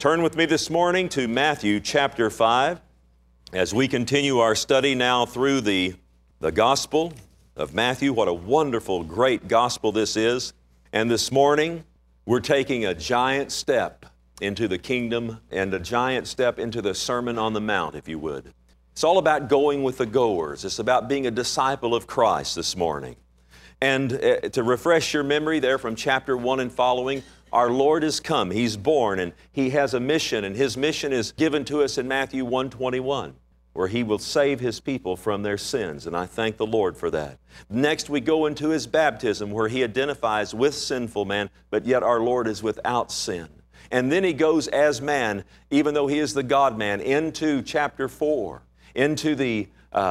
Turn with me this morning to Matthew chapter 5 as we continue our study now through the Gospel of Matthew. What a wonderful, great gospel this is. And this morning, we're taking a giant step into the kingdom and a giant step into the Sermon on the Mount, if you would. It's all about going with the goers. It's about being a disciple of Christ this morning. And to refresh your memory there from chapter 1 and following, our Lord has come. He's born and He has a mission, and His mission is given to us in Matthew 1:21, where He will save His people from their sins, and I thank the Lord for that. Next we go into His baptism, where He identifies with sinful man, but yet our Lord is without sin. And then He goes as man, even though He is the God-man, into chapter 4, into the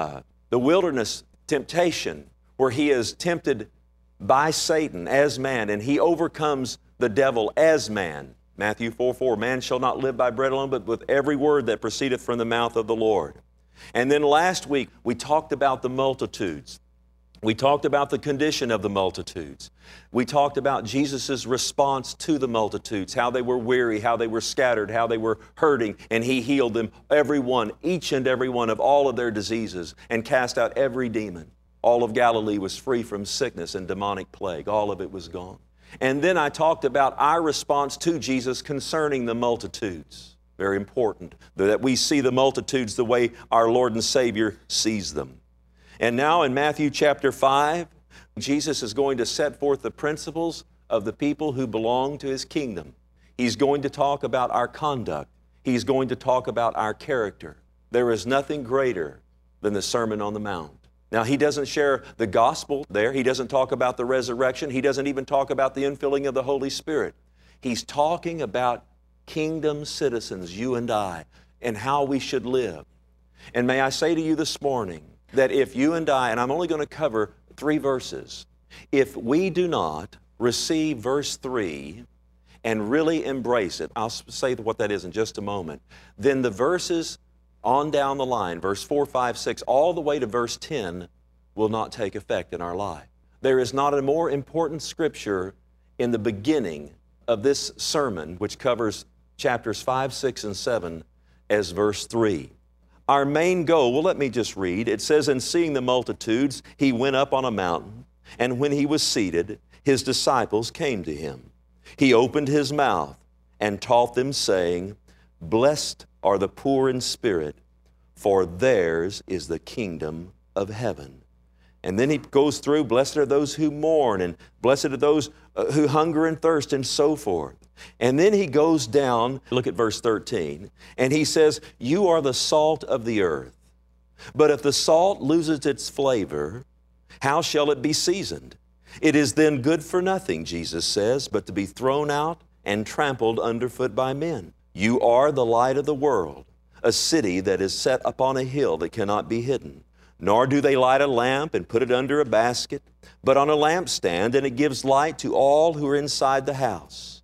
wilderness temptation, where He is tempted by Satan as man, and He overcomes the devil as man. Matthew 4:4, man shall not live by bread alone, but with every word that proceedeth from the mouth of the Lord. And then last week, we talked about the multitudes. We talked about the condition of the multitudes. We talked about Jesus' response to the multitudes, how they were weary, how they were scattered, how they were hurting, and He healed them, every one, each and every one of all of their diseases, and cast out every demon. All of Galilee was free from sickness and demonic plague. All of it was gone. And then I talked about our response to Jesus concerning the multitudes. Very important that we see the multitudes the way our Lord and Savior sees them. And now in Matthew chapter 5, Jesus is going to set forth the principles of the people who belong to His kingdom. He's going to talk about our conduct. He's going to talk about our character. There is nothing greater than the Sermon on the Mount. Now, He doesn't share the gospel there. He doesn't talk about the resurrection. He doesn't even talk about the infilling of the Holy Spirit. He's talking about kingdom citizens, you and I, and how we should live. And may I say to you this morning that if you and I, and I'm only going to cover 3 verses, if we do not receive verse 3 and really embrace it, I'll say what that is in just a moment, then the verses on down the line, verse 4, 5, 6, all the way to verse 10 will not take effect in our life. There is not a more important scripture in the beginning of this sermon, which covers chapters 5, 6, and 7, as verse 3. Our main goal, well, let me just read. It says, "And seeing the multitudes, He went up on a mountain, and when He was seated, His disciples came to Him. He opened His mouth and taught them, saying, Blessed are the poor in spirit, for theirs is the kingdom of heaven." And then He goes through, blessed are those who mourn, and blessed are those who hunger and thirst, and so forth. And then He goes down, look at verse 13, and He says, "You are the salt of the earth. But if the salt loses its flavor, how shall it be seasoned? It is then good for nothing," Jesus says, "but to be thrown out and trampled underfoot by men. You are the light of the world, a city that is set upon a hill that cannot be hidden. Nor do they light a lamp and put it under a basket, but on a lampstand, and it gives light to all who are inside the house.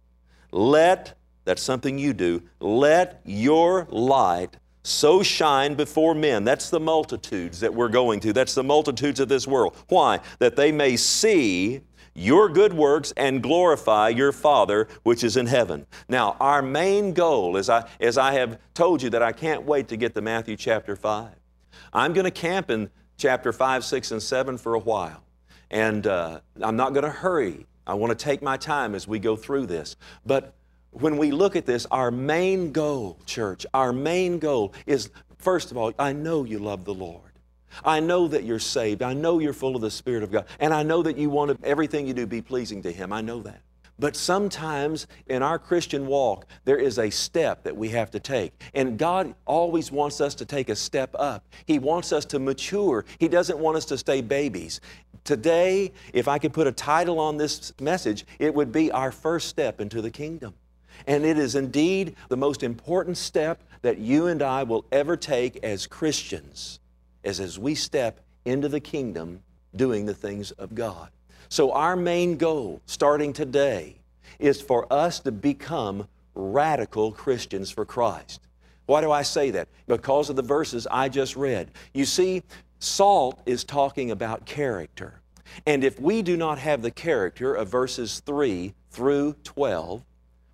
That's something you do, let your light so shine before men." That's the multitudes that we're going to. That's the multitudes of this world. Why? "That they may see your good works and glorify your Father which is in heaven." Now, our main goal, as I have told you that I can't wait to get to Matthew chapter 5. I'm going to camp in chapter 5, 6, and 7 for a while. And I'm not going to hurry. I want to take my time as we go through this. But when we look at this, our main goal, church, our main goal is, first of all, I know you love the Lord. I know that you're saved. I know you're full of the Spirit of God. And I know that you want everything you do be pleasing to Him. I know that. But sometimes in our Christian walk, there is a step that we have to take. And God always wants us to take a step up. He wants us to mature. He doesn't want us to stay babies. Today, if I could put a title on this message, it would be our first step into the kingdom. And it is indeed the most important step that you and I will ever take as Christians, as we step into the kingdom doing the things of God. So our main goal, starting today, is for us to become radical Christians for Christ. Why do I say that? Because of the verses I just read. You see, salt is talking about character. And if we do not have the character of verses 3 through 12,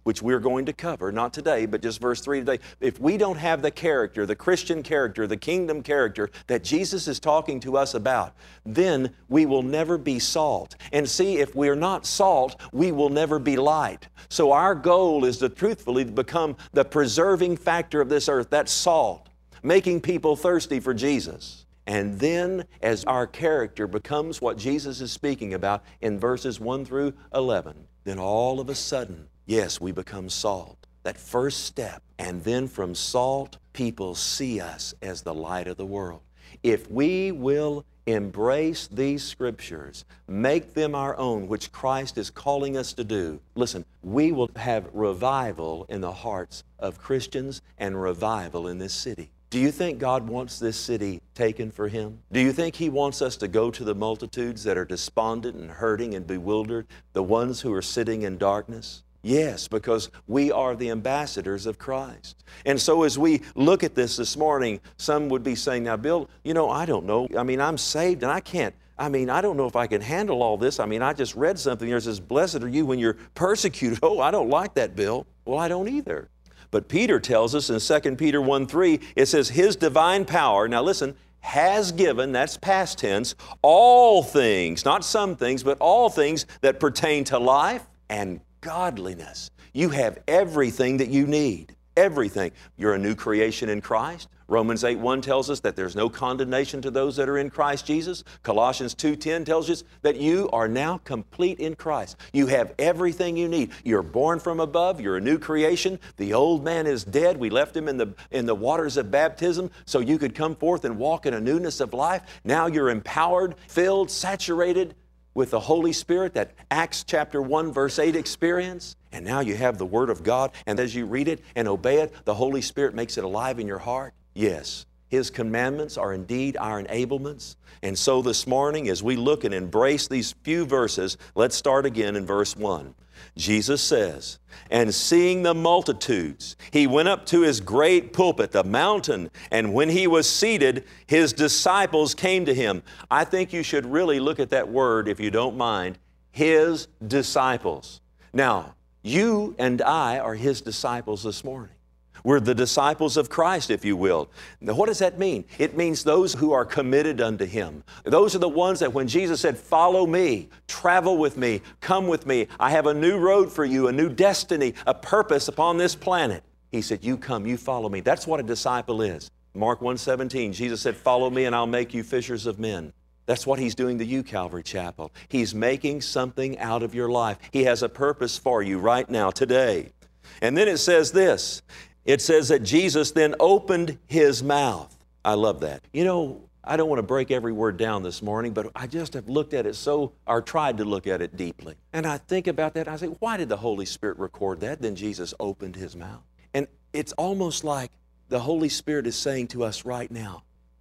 which we're going to cover, not today, but just verse 3 today. If we don't have the character, the Christian character, the kingdom character that Jesus is talking to us about, then we will never be salt. And see, if we're not salt, we will never be light. So our goal is to truthfully become the preserving factor of this earth, that salt, making people thirsty for Jesus. And then as our character becomes what Jesus is speaking about in verses 1 through 11, then all of a sudden, yes, we become salt, that first step. And then from salt, people see us as the light of the world. If we will embrace these Scriptures, make them our own, which Christ is calling us to do, listen, we will have revival in the hearts of Christians and revival in this city. Do you think God wants this city taken for Him? Do you think He wants us to go to the multitudes that are despondent and hurting and bewildered, the ones who are sitting in darkness? Yes, because we are the ambassadors of Christ. And so as we look at this morning, some would be saying, now, Bill, you know, I don't know. I mean, I'm saved and I don't know if I can handle all this. I mean, I just read something there that says, blessed are you when you're persecuted. Oh, I don't like that, Bill. Well, I don't either. But Peter tells us in 2 Peter 1:3, it says, His divine power, now listen, has given, that's past tense, all things, not some things, but all things that pertain to life and godliness. You have everything that you need. Everything. You're a new creation in Christ. Romans 8:1 tells us that there's no condemnation to those that are in Christ Jesus. Colossians 2:10 tells us that you are now complete in Christ. You have everything you need. You're born from above. You're a new creation. The old man is dead. We left him in the waters of baptism so you could come forth and walk in a newness of life. Now you're empowered, filled, saturated with the Holy Spirit, that Acts chapter 1 verse 8 experience. And now you have the Word of God, and as you read it and obey it, the Holy Spirit makes it alive in your heart. Yes, His commandments are indeed our enablements. And so this morning, as we look and embrace these few verses, let's start again in verse 1. Jesus says, and seeing the multitudes, He went up to His great pulpit, the mountain, and when He was seated, His disciples came to Him. I think you should really look at that word, if you don't mind, His disciples. Now, you and I are His disciples this morning. We're the disciples of Christ, if you will. Now, what does that mean? It means those who are committed unto Him. Those are the ones that when Jesus said, follow me, travel with me, come with me, I have a new road for you, a new destiny, a purpose upon this planet. He said, you come, you follow me. That's what a disciple is. Mark 1:17, Jesus said, follow me and I'll make you fishers of men. That's what He's doing to you, Calvary Chapel. He's making something out of your life. He has a purpose for you right now, today. And then it says this. It says that Jesus then opened His mouth. I love that. You know, I don't want to break every word down this morning, but I just have looked at it or tried to look at it deeply. And I think about that, and I say, why did the Holy Spirit record that? Then Jesus opened His mouth. And it's almost like the Holy Spirit is saying to us right now,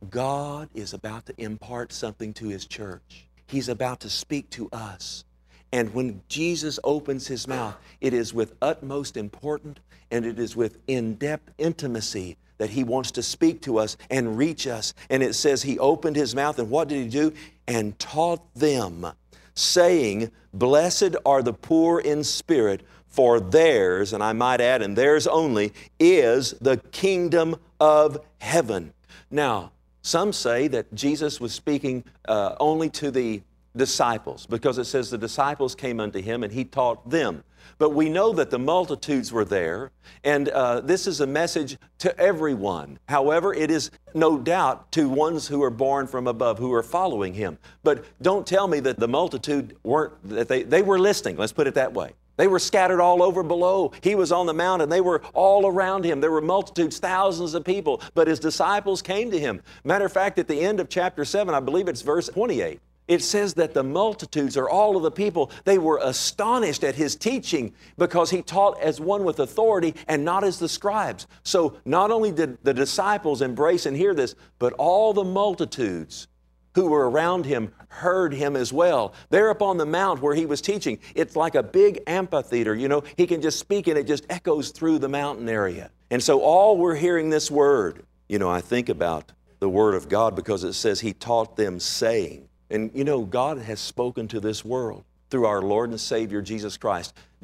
God is about to impart something to His church. He's about to speak to us. And when Jesus opens His mouth, it is with utmost importance and it is with in-depth intimacy that He wants to speak to us and reach us. And it says He opened His mouth, and what did He do? And taught them, saying, blessed are the poor in spirit, for theirs, and I might add, and theirs only, is the kingdom of heaven. Now, some say that Jesus was speaking only to the disciples, because it says the disciples came unto Him and He taught them. But we know that the multitudes were there, and this is a message to everyone. However, it is no doubt to ones who are born from above, who are following Him. But don't tell me that the multitude they were listening, let's put it that way. They were scattered all over below. He was on the mountain. They were all around Him. There were multitudes, thousands of people, but His disciples came to Him. Matter of fact, at the end of chapter 7, I believe it's verse 28, it says that the multitudes, or all of the people, they were astonished at His teaching because He taught as one with authority and not as the scribes. So not only did the disciples embrace and hear this, but all the multitudes who were around Him heard Him as well. There up on the mount where He was teaching, it's like a big amphitheater. You know, He can just speak and it just echoes through the mountain area. And so all were hearing this word. You know, I think about the Word of God because it says He taught them saying. And you know, God has spoken to this world through our Lord and Savior, Jesus Christ.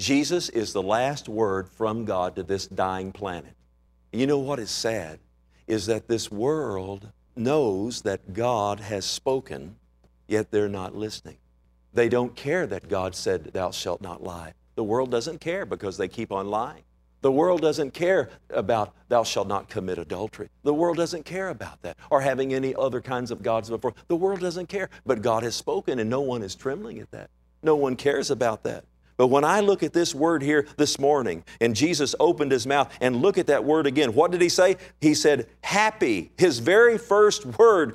Jesus is the last word from God to this dying planet. You know what is sad? Is that this world knows that God has spoken, yet they're not listening. They don't care that God said, thou shalt not lie. The world doesn't care because they keep on lying. The world doesn't care about thou shalt not commit adultery. The world doesn't care about that, or having any other kinds of gods before. The world doesn't care, but God has spoken and no one is trembling at that. No one cares about that. But when I look at this word here this morning, and Jesus opened His mouth, and look at that word again, what did He say? He said, happy. His very first word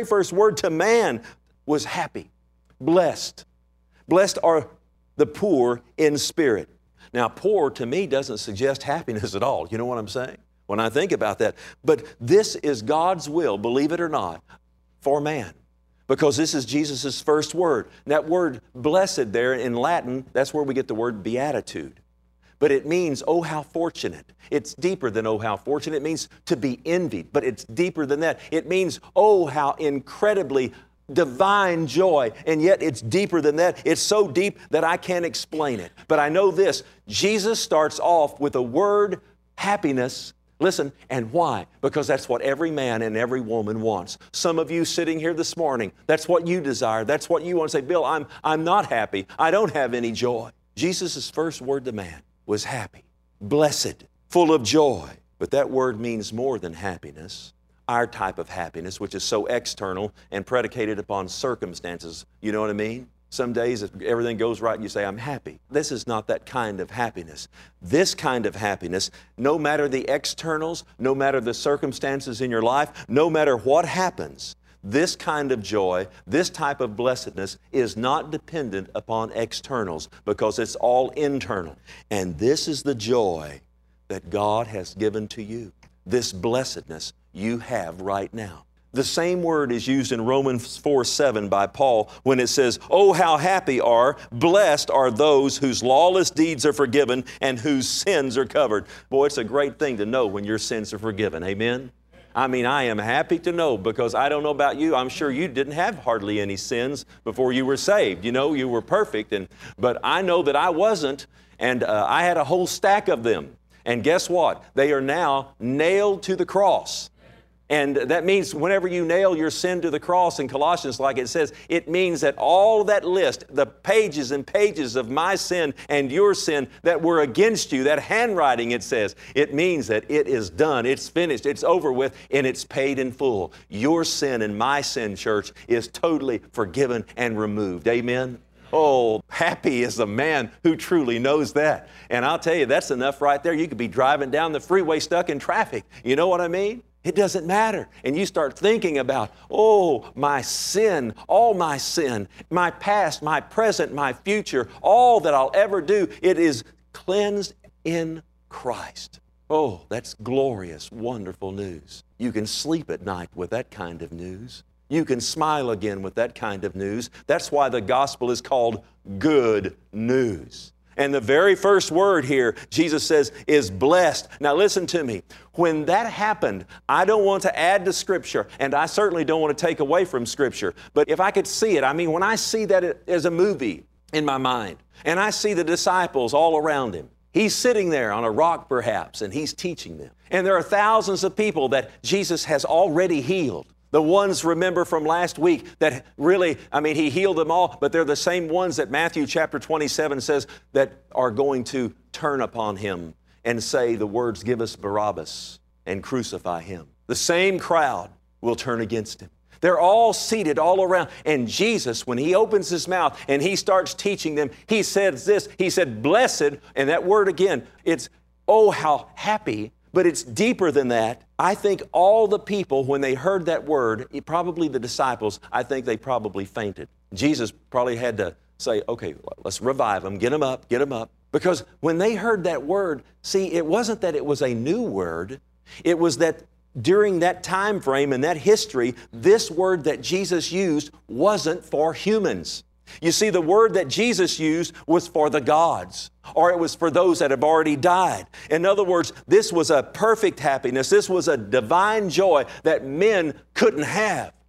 to man was happy, blessed. Blessed are the poor in spirit. Now, poor to me doesn't suggest happiness at all. You know what I'm saying? When I think about that. But this is God's will, believe it or not, for man. Because this is Jesus' first word. And that word blessed there in Latin, that's where we get the word beatitude. But it means, oh, how fortunate. It's deeper than, oh, how fortunate. It means to be envied, but it's deeper than that. It means, oh, how incredibly divine joy, and yet it's deeper than that. It's so deep that I can't explain it. But I know this, Jesus starts off with the word happiness. Listen, and why? Because that's what every man and every woman wants. Some of you sitting here this morning, that's what you desire. That's what you want to say, Bill, I'm not happy. I don't have any joy. Jesus' first word to man was happy, blessed, full of joy. But that word means more than happiness. Our type of happiness, which is so external and predicated upon circumstances. You know what I mean? Some days if everything goes right, you say, I'm happy. This is not that kind of happiness. This kind of happiness, no matter the externals, no matter the circumstances in your life, no matter what happens, this kind of joy, this type of blessedness is not dependent upon externals because it's all internal. And this is the joy that God has given to you. This blessedness you have right now. The same word is used in Romans 4:7 by Paul when it says, oh, how happy blessed are those whose lawless deeds are forgiven and whose sins are covered. Boy, it's a great thing to know when your sins are forgiven. Amen? I mean, I am happy to know because I don't know about you. I'm sure you didn't have hardly any sins before you were saved. You know, you were perfect. But I know that I wasn't, and I had a whole stack of them. And guess what? They are now nailed to the cross. And that means whenever you nail your sin to the cross in Colossians, like it says, it means that all that list, the pages and pages of my sin and your sin that were against you, that handwriting it says, it means that it is done, it's finished, it's over with, and it's paid in full. Your sin and my sin, church, is totally forgiven and removed. Amen? Oh, happy is the man who truly knows that. And I'll tell you, that's enough right there. You could be driving down the freeway stuck in traffic. You know what I mean? It doesn't matter. And you start thinking about, oh, my sin, all my sin, my past, my present, my future, all that I'll ever do, it is cleansed in Christ. Oh, that's glorious, wonderful news. You can sleep at night with that kind of news. You can smile again with that kind of news. That's why the gospel is called good news. And the very first word here, Jesus says, is blessed. Now listen to me. When that happened, I don't want to add to Scripture, and I certainly don't want to take away from Scripture. But if I could see it, I mean, when I see that as a movie in my mind, and I see the disciples all around Him, He's sitting there on a rock perhaps, and He's teaching them. And there are thousands of people that Jesus has already healed. The ones, remember from last week, that really, I mean, He healed them all, but they're the same ones that Matthew chapter 27 says that are going to turn upon Him and say the words, give us Barabbas and crucify Him. The same crowd will turn against Him. They're all seated all around. And Jesus, when He opens His mouth and He starts teaching them, He says this, He said, blessed, and that word again, it's, oh, how happy. But it's deeper than that. I think all the people, when they heard that word, probably the disciples, I think they probably fainted. Jesus probably had to say, okay, let's revive them, get them up. Because when they heard that word, see, it wasn't that it was a new word. It was that during that time frame and that history, this word that Jesus used wasn't for humans. You see, the word that Jesus used was for the gods, or it was for those that have already died. In other words, this was a perfect happiness. This was a divine joy that men couldn't have.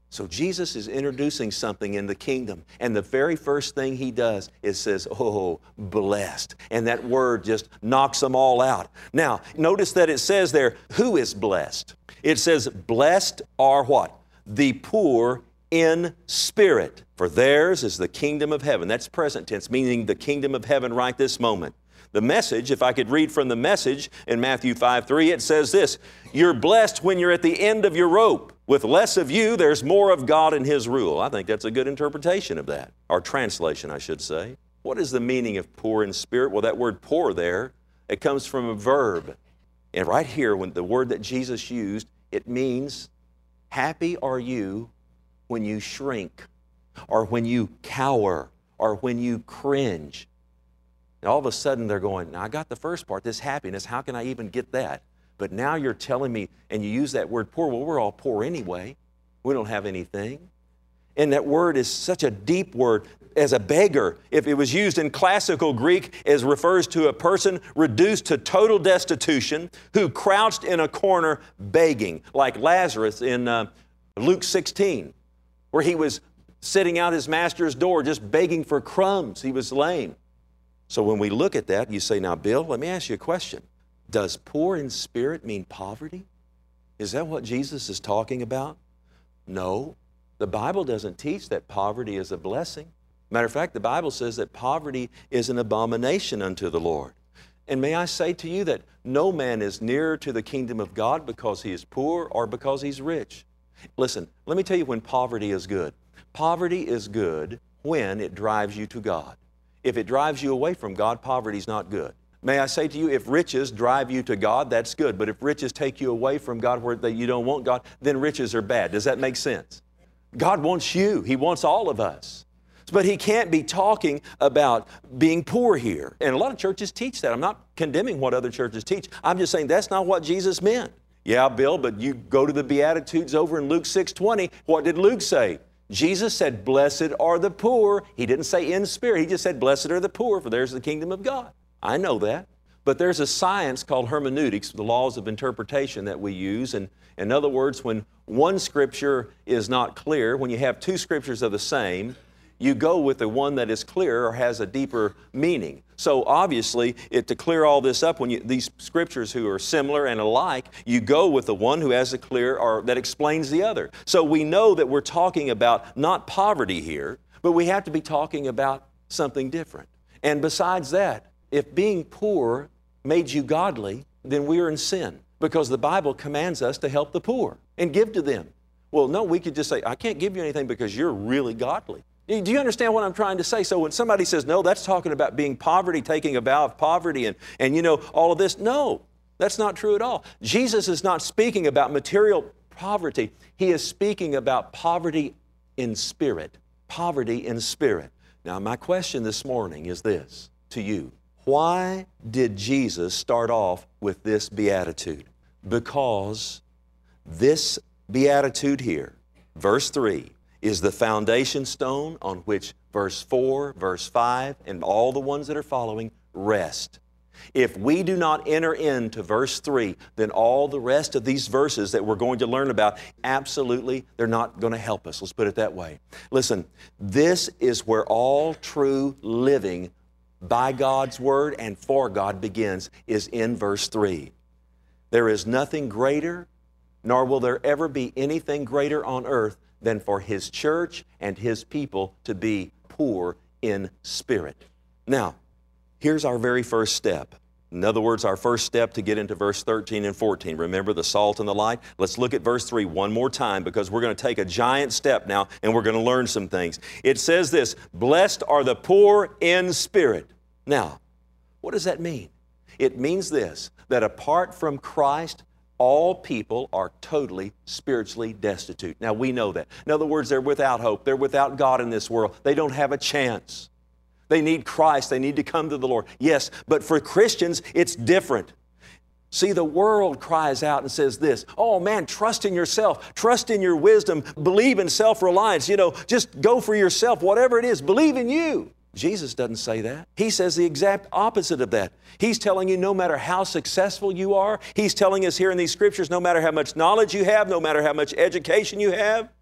So Jesus is introducing something in the kingdom, and the very first thing He does is says, oh, blessed. And that word just knocks them all out. Now, notice that it says there, who is blessed? It says, blessed are what? The poor in spirit, for theirs is the kingdom of heaven. That's present tense, meaning the kingdom of heaven right this moment. The Message, if I could read from the Message in Matthew 5:3, it says this, you're blessed when you're at the end of your rope. With less of you, there's more of God and His rule. I think that's a good interpretation of that, or translation, I should say. What is the meaning of poor in spirit? Well, that word poor there, it comes from a verb. And right here, when the word that Jesus used, it means, happy are you when you shrink, or when you cower, or when you cringe. And all of a sudden they're going, now I got the first part, this happiness, how can I even get that? But now you're telling me, and you use that word poor, well, we're all poor anyway. We don't have anything. And that word is such a deep word. As a beggar, if it was used in classical Greek, it refers to a person reduced to total destitution who crouched in a corner begging, like Lazarus in Luke 16, where he was sitting out his master's door just begging for crumbs. He was lame. So when we look at that, you say, now, Bill, let me ask you a question. Does poor in spirit mean poverty? Is that what Jesus is talking about? No. The Bible doesn't teach that poverty is a blessing. Matter of fact, the Bible says that poverty is an abomination unto the Lord. And may I say to you that no man is nearer to the kingdom of God because he is poor or because he's rich. Listen, let me tell you when poverty is good. Poverty is good when it drives you to God. If it drives you away from God, poverty is not good. May I say to you, if riches drive you to God, that's good. But if riches take you away from God where you don't want God, then riches are bad. Does that make sense? God wants you. He wants all of us. But He can't be talking about being poor here. And a lot of churches teach that. I'm not condemning what other churches teach. I'm just saying that's not what Jesus meant. Yeah, Bill, but you go to the Beatitudes over in Luke 6:20. What did Luke say? Jesus said, blessed are the poor. He didn't say in spirit. He just said, blessed are the poor, for there's the kingdom of God. I know that. But there's a science called hermeneutics, the laws of interpretation that we use. And in other words, when one scripture is not clear, when you have two scriptures of the same, you go with the one that is clear or has a deeper meaning. So obviously, to clear all this up, when these scriptures who are similar and alike, you go with the one who has a clear or that explains the other. So we know that we're talking about not poverty here, but we have to be talking about something different. And besides that, if being poor made you godly, then we are in sin, because the Bible commands us to help the poor and give to them. Well, no, we could just say, I can't give you anything because you're really godly. Do you understand what I'm trying to say? So when somebody says, no, that's talking about being poverty, taking a vow of poverty and you know, all of this. No, that's not true at all. Jesus is not speaking about material poverty. He is speaking about poverty in spirit. Poverty in spirit. Now, my question this morning is this to you. Why did Jesus start off with this beatitude? Because this beatitude here, verse 3, is the foundation stone on which verse 4, verse 5, and all the ones that are following rest. If we do not enter into verse 3, then all the rest of these verses that we're going to learn about, absolutely, they're not going to help us. Let's put it that way. Listen, this is where all true living by God's Word and for God begins, is in verse 3. There is nothing greater, nor will there ever be anything greater on earth than for His church and His people to be poor in spirit. Now, here's our very first step. In other words, our first step to get into verse 13 and 14. Remember the salt and the light? Let's look at verse 3 one more time, because we're going to take a giant step now and we're going to learn some things. It says this, blessed are the poor in spirit. Now, what does that mean? It means this, that apart from Christ, all people are totally spiritually destitute. Now, we know that. In other words, they're without hope. They're without God in this world. They don't have a chance. They need Christ. They need to come to the Lord. Yes, but for Christians, it's different. See, the world cries out and says this, oh man, trust in yourself, trust in your wisdom, believe in self-reliance, just go for yourself, whatever it is, believe in you. Jesus doesn't say that. He says the exact opposite of that. He's telling you no matter how successful you are, He's telling us here in these scriptures, no matter how much knowledge you have, no matter how much education you have,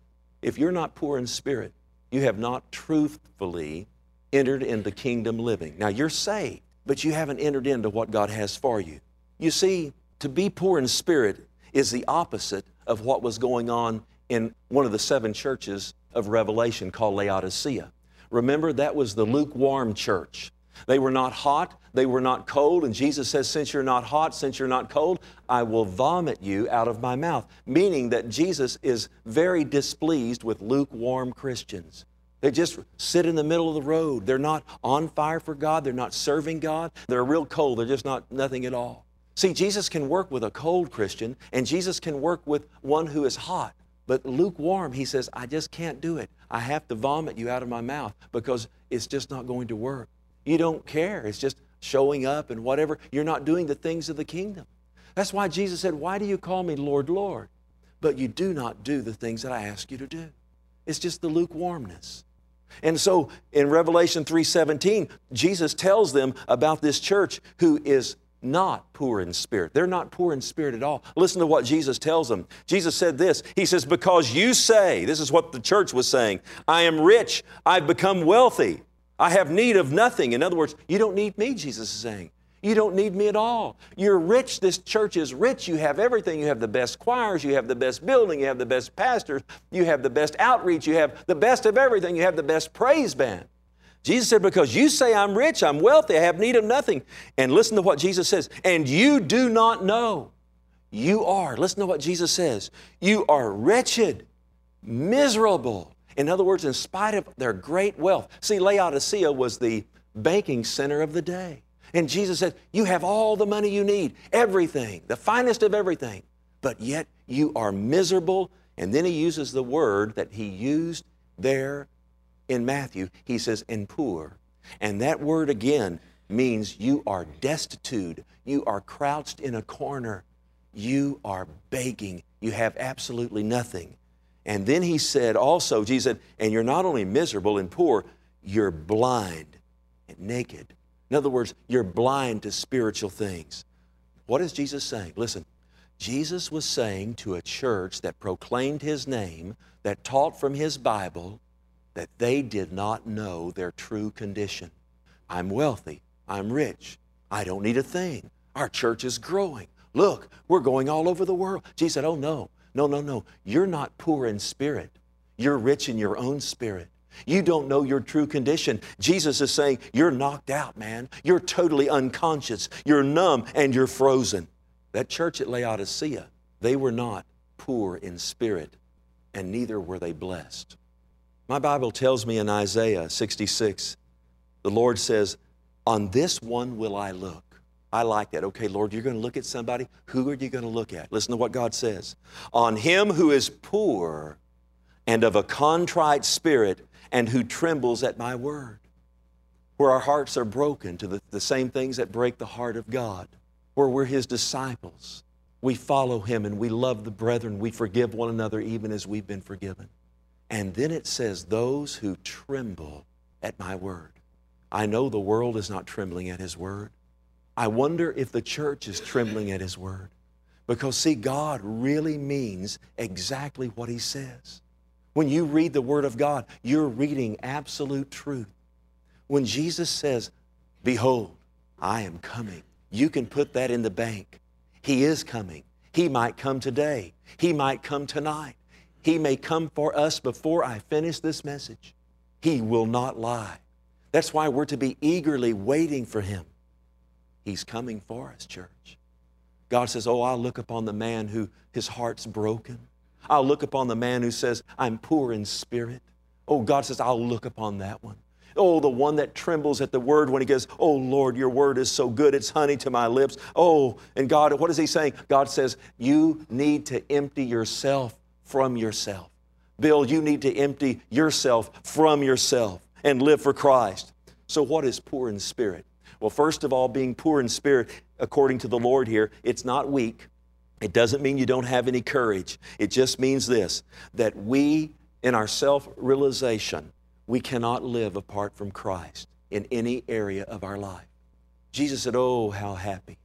if you're not poor in spirit, you have not truthfully entered into kingdom living. Now, you're saved, but you haven't entered into what God has for you. You see, to be poor in spirit is the opposite of what was going on in one of the 7 churches of Revelation called Laodicea. Remember, that was the lukewarm church. They were not hot, they were not cold, and Jesus says, since you're not hot, since you're not cold, I will vomit you out of my mouth. Meaning that Jesus is very displeased with lukewarm Christians. They just sit in the middle of the road. They're not on fire for God, they're not serving God, they're real cold, they're just not nothing at all. See, Jesus can work with a cold Christian, and Jesus can work with one who is hot. But lukewarm, He says, I just can't do it. I have to vomit you out of my mouth because it's just not going to work. You don't care. It's just showing up and whatever. You're not doing the things of the kingdom. That's why Jesus said, why do you call me Lord, Lord? But you do not do the things that I ask you to do. It's just the lukewarmness. And so in Revelation 3:17, Jesus tells them about this church who is not poor in spirit. They're not poor in spirit at all. Listen to what Jesus tells them. Jesus said this. He says, because you say, this is what the church was saying, I am rich, I've become wealthy, I have need of nothing. In other words, you don't need me, Jesus is saying. You don't need me at all. You're rich. This church is rich. You have everything. You have the best choirs. You have the best building. You have the best pastors. You have the best outreach. You have the best of everything. You have the best praise band. Jesus said, because you say I'm rich, I'm wealthy, I have need of nothing. And listen to what Jesus says. And you do not know. You are. Listen to what Jesus says. You are wretched, miserable. In other words, in spite of their great wealth. See, Laodicea was the banking center of the day. And Jesus said, you have all the money you need, everything, the finest of everything. But yet you are miserable. And then He uses the word that He used there in Matthew. He says, and poor. And that word again means you are destitute. You are crouched in a corner. You are begging. You have absolutely nothing. And then He said also, Jesus said, and you're not only miserable and poor, you're blind and naked. In other words, you're blind to spiritual things. What is Jesus saying? Listen, Jesus was saying to a church that proclaimed His name, that taught from His Bible, that they did not know their true condition. I'm wealthy. I'm rich. I don't need a thing. Our church is growing. Look, we're going all over the world. Jesus said, oh no, no, no, no. You're not poor in spirit. You're rich in your own spirit. You don't know your true condition. Jesus is saying, you're knocked out, man. You're totally unconscious. You're numb and you're frozen. That church at Laodicea, they were not poor in spirit, and neither were they blessed. My Bible tells me in Isaiah 66, the Lord says, on this one will I look. I like that. Okay, Lord, you're going to look at somebody. Who are you going to look at? Listen to what God says. On him who is poor and of a contrite spirit and who trembles at my word. Where our hearts are broken to the same things that break the heart of God. Where we're His disciples. We follow Him and we love the brethren. We forgive one another even as we've been forgiven. And then it says, those who tremble at my word. I know the world is not trembling at His word. I wonder if the church is trembling at His word. Because see, God really means exactly what He says. When you read the Word of God, you're reading absolute truth. When Jesus says, behold, I am coming, you can put that in the bank. He is coming. He might come today. He might come tonight. He may come for us before I finish this message. He will not lie. That's why we're to be eagerly waiting for Him. He's coming for us, church. God says, oh, I'll look upon the man who his heart's broken. I'll look upon the man who says, I'm poor in spirit. Oh, God says, I'll look upon that one. Oh, the one that trembles at the word when he goes, oh, Lord, your word is so good, it's honey to my lips. Oh, and God, what is He saying? God says, you need to empty yourself from yourself. Bill, you need to empty yourself from yourself and live for Christ. So what is poor in spirit? Well, first of all, being poor in spirit, according to the Lord here, it's not weak. It doesn't mean you don't have any courage. It just means this, that we, in our self-realization, we cannot live apart from Christ in any area of our life. Jesus said, oh, how happy.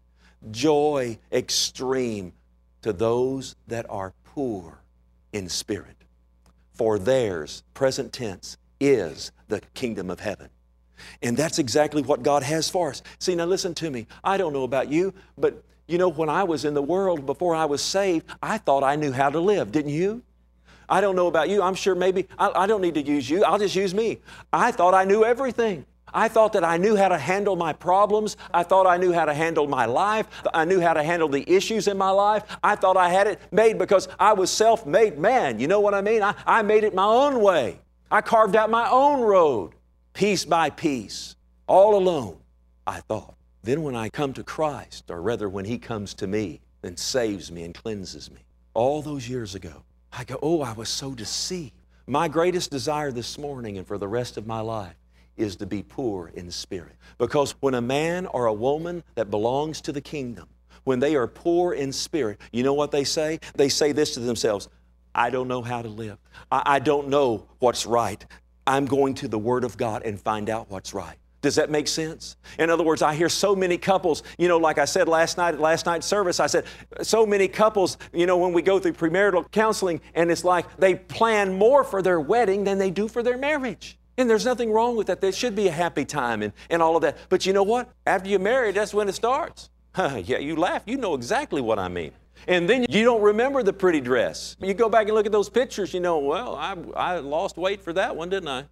Joy extreme to those that are poor in spirit. For theirs, present tense, is the kingdom of heaven. And that's exactly what God has for us. See, now listen to me. I don't know about you, but you know, when I was in the world before I was saved, I thought I knew how to live, didn't you? I don't know about you. I'm sure maybe I don't need to use you. I'll just use me. I thought I knew everything. I thought that I knew how to handle my problems. I thought I knew how to handle my life. I knew how to handle the issues in my life. I thought I had it made because I was self-made man. You know what I mean? I made it my own way. I carved out my own road, piece by piece, all alone, I thought. Then when I come to Christ, or rather when He comes to me and saves me and cleanses me, all those years ago, I go, oh, I was so deceived. My greatest desire this morning and for the rest of my life is to be poor in spirit. Because when a man or a woman that belongs to the kingdom, when they are poor in spirit, you know what they say? They say this to themselves, I don't know how to live. I don't know what's right. I'm going to the Word of God and find out what's right. Does that make sense? In other words, I hear so many couples, you know, like I said last night's service, I said, so many couples, you know, when we go through premarital counseling, and it's like they plan more for their wedding than they do for their marriage. And there's nothing wrong with that. There should be a happy time and all of that. But you know what? After you're married, that's when it starts. Yeah, you laugh. You know exactly what I mean. And then you don't remember the pretty dress. You go back and look at those pictures, you know, well, I lost weight for that one, didn't I?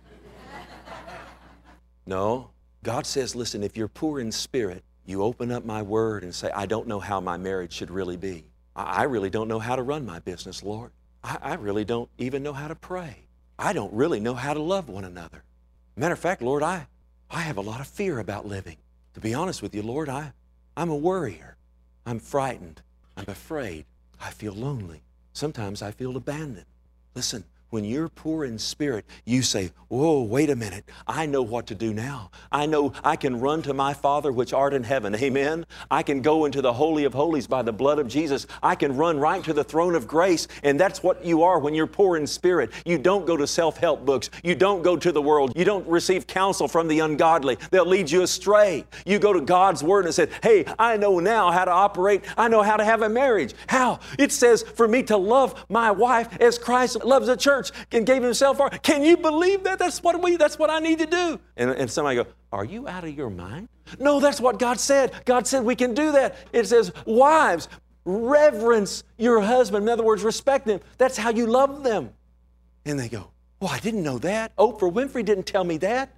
No, God says, listen, if you're poor in spirit, you open up my Word and say, I don't know how my marriage should really be. I really don't know how to run my business, Lord. I really don't even know how to pray. I don't really know how to love one another. Matter of fact, Lord, I have a lot of fear about living. To be honest with you, Lord, I'm a worrier. I'm frightened. I'm afraid. I feel lonely. Sometimes I feel abandoned. Listen, when you're poor in spirit, you say, whoa, wait a minute. I know what to do now. I know I can run to my Father which art in heaven. Amen. I can go into the Holy of Holies by the blood of Jesus. I can run right to the throne of grace. And that's what you are when you're poor in spirit. You don't go to self-help books. You don't go to the world. You don't receive counsel from the ungodly. They'll lead you astray. You go to God's Word and say, hey, I know now how to operate. I know how to have a marriage. How? It says for me to love my wife as Christ loves the church and gave Himself for her. Can you believe that? That's what I need to do. And somebody go, are you out of your mind? No, that's what God said. God said we can do that. It says, wives, reverence your husband. In other words, respect them. That's how you love them. And they go, oh, I didn't know that. Oprah Winfrey didn't tell me that.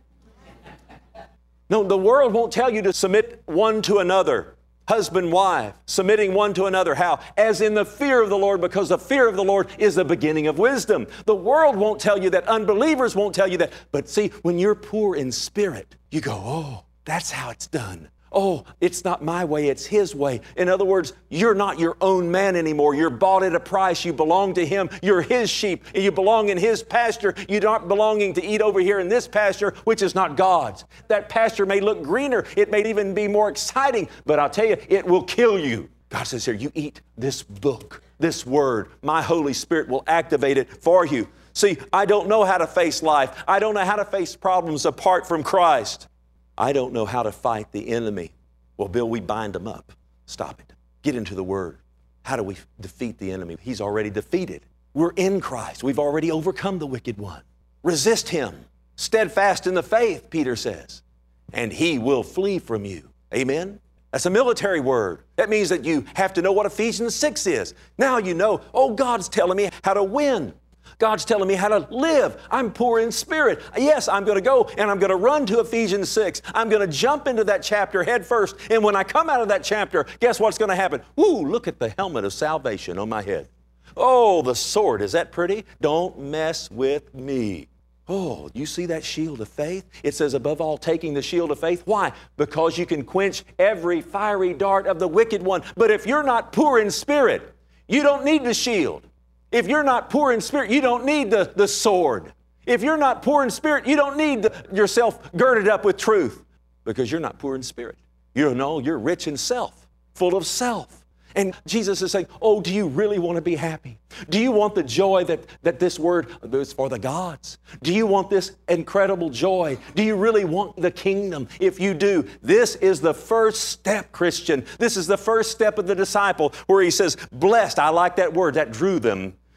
No, the world won't tell you to submit one to another. Husband, wife, submitting one to another. How? As in the fear of the Lord, because the fear of the Lord is the beginning of wisdom. The world won't tell you that. Unbelievers won't tell you that. But see, when you're poor in spirit, you go, oh, that's how it's done. Oh, it's not my way, it's His way. In other words, you're not your own man anymore. You're bought at a price. You belong to Him. You're His sheep. You belong in His pasture. You're not belonging to eat over here in this pasture, which is not God's. That pasture may look greener. It may even be more exciting, but I'll tell you, it will kill you. God says here, you eat this book, this Word. My Holy Spirit will activate it for you. See, I don't know how to face life. I don't know how to face problems apart from Christ. I don't know how to fight the enemy. Well, Bill, we bind them up. Stop it. Get into the Word. How do we defeat the enemy? He's already defeated. We're in Christ. We've already overcome the wicked one. Resist him. Steadfast in the faith, Peter says, and he will flee from you. Amen? That's a military word. That means that you have to know what Ephesians 6 is. Now you know, oh, God's telling me how to win. God's telling me how to live. I'm poor in spirit. Yes, I'm going to go and I'm going to run to Ephesians 6. I'm going to jump into that chapter head first. And when I come out of that chapter, guess what's going to happen? Ooh, look at the helmet of salvation on my head. Oh, the sword. Is that pretty? Don't mess with me. Oh, you see that shield of faith? It says, above all, taking the shield of faith. Why? Because you can quench every fiery dart of the wicked one. But if you're not poor in spirit, you don't need the shield. If you're not poor in spirit, you don't need the sword. If you're not poor in spirit, you don't need yourself girded up with truth because you're not poor in spirit. You know, you're rich in self, full of self. And Jesus is saying, oh, do you really want to be happy? Do you want the joy that this word is for the gods? Do you want this incredible joy? Do you really want the kingdom? If you do, this is the first step, Christian. This is the first step of the disciple where he says, blessed, I like that word, that drew them.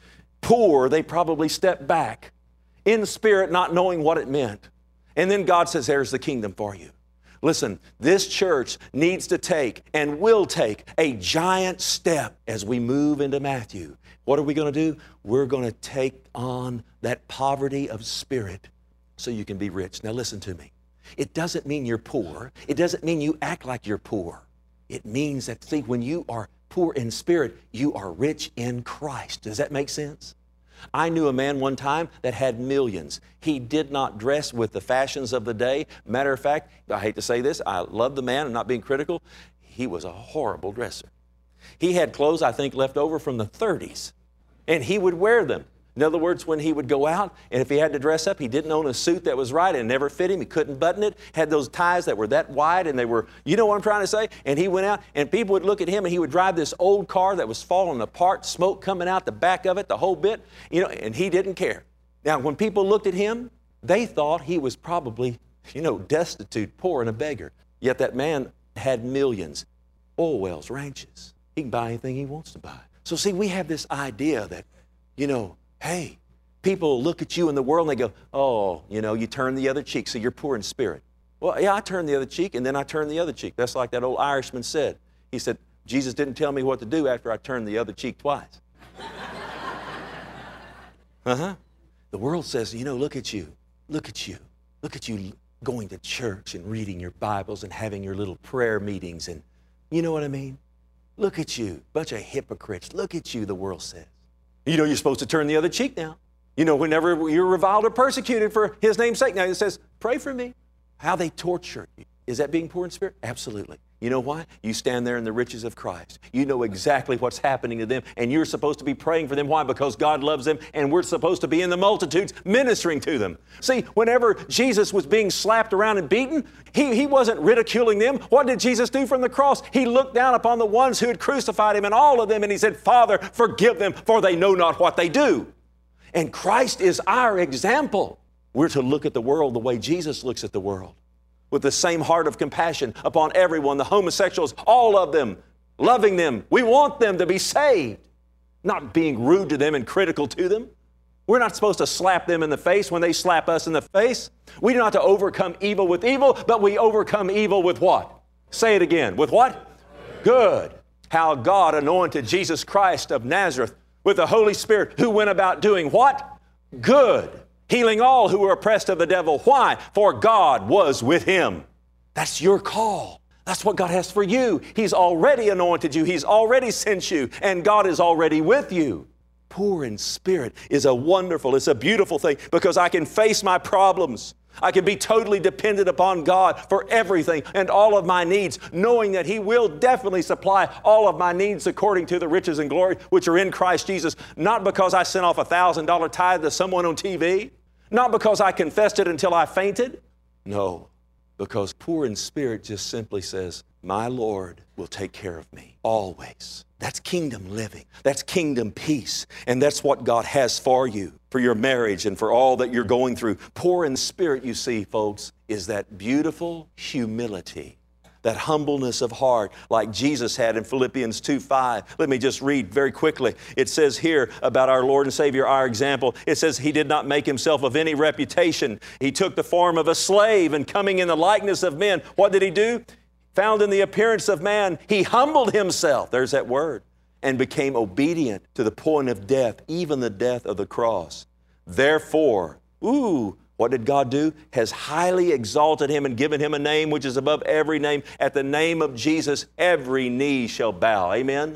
poor, they probably stepped back in spirit, not knowing what it meant. And then God says, there's the kingdom for you. Listen, this church needs to take and will take a giant step as we move into Matthew. What are we going to do? We're going to take on that poverty of spirit so you can be rich. Now listen to me. It doesn't mean you're poor. It doesn't mean you act like you're poor. It means that, see, when you are poor in spirit, you are rich in Christ. Does that make sense? I knew a man one time that had millions. He did not dress with the fashions of the day. Matter of fact, I hate to say this, I love the man, I'm not being critical. He was a horrible dresser. He had clothes, I think, left over from the 30s, and he would wear them. In other words, when he would go out, and if he had to dress up, he didn't own a suit that was right and never fit him. He couldn't button it, had those ties that were that wide, and they were, you know what I'm trying to say? And he went out, and people would look at him, and he would drive this old car that was falling apart, smoke coming out the back of it, the whole bit, you know, and he didn't care. Now, when people looked at him, they thought he was probably, you know, destitute, poor, and a beggar. Yet that man had millions, oil wells, ranches. He can buy anything he wants to buy. So see, we have this idea that, you know, hey, people look at you in the world and they go, oh, you know, you turn the other cheek, so you're poor in spirit. Well, yeah, I turn the other cheek, and then I turn the other cheek. That's like that old Irishman said. He said, Jesus didn't tell me what to do after I turned the other cheek twice. The world says, you know, look at you. Look at you. Look at you going to church and reading your Bibles and having your little prayer meetings, and you know what I mean? Look at you, bunch of hypocrites. Look at you, the world says. You know, you're supposed to turn the other cheek now. You know, whenever you're reviled or persecuted for His name's sake. Now it says, pray for me. How they torture you. Is that being poor in spirit? Absolutely. You know why? You stand there in the riches of Christ. You know exactly what's happening to them, and you're supposed to be praying for them. Why? Because God loves them, and we're supposed to be in the multitudes ministering to them. See, whenever Jesus was being slapped around and beaten, he wasn't ridiculing them. What did Jesus do from the cross? He looked down upon the ones who had crucified Him and all of them, and He said, Father, forgive them, for they know not what they do. And Christ is our example. We're to look at the world the way Jesus looks at the world, with the same heart of compassion upon everyone, the homosexuals, all of them, loving them. We want them to be saved, not being rude to them and critical to them. We're not supposed to slap them in the face when they slap us in the face. We're not to overcome evil with evil, but we overcome evil with what? Say it again. With what? Good. How God anointed Jesus Christ of Nazareth with the Holy Spirit, who went about doing what? Good. Healing all who were oppressed of the devil. Why? For God was with Him. That's your call. That's what God has for you. He's already anointed you. He's already sent you. And God is already with you. Poor in spirit is it's a beautiful thing, because I can face my problems. I can be totally dependent upon God for everything and all of my needs, knowing that He will definitely supply all of my needs according to the riches and glory which are in Christ Jesus. Not because I sent off $1,000 tithe to someone on TV. Not because I confessed it until I fainted. No, because poor in spirit just simply says, my Lord will take care of me always. That's kingdom living. That's kingdom peace. And that's what God has for you, for your marriage and for all that you're going through. Poor in spirit, you see, folks, is that beautiful humility, that humbleness of heart like Jesus had in Philippians 2:5. Let me just read very quickly. It says here about our Lord and Savior, our example. It says, He did not make Himself of any reputation. He took the form of a slave, and coming in the likeness of men, what did He do? Found in the appearance of man, He humbled Himself, there's that word, and became obedient to the point of death, even the death of the cross. Therefore, what did God do? Has highly exalted Him and given Him a name which is above every name. At the name of Jesus, every knee shall bow. Amen?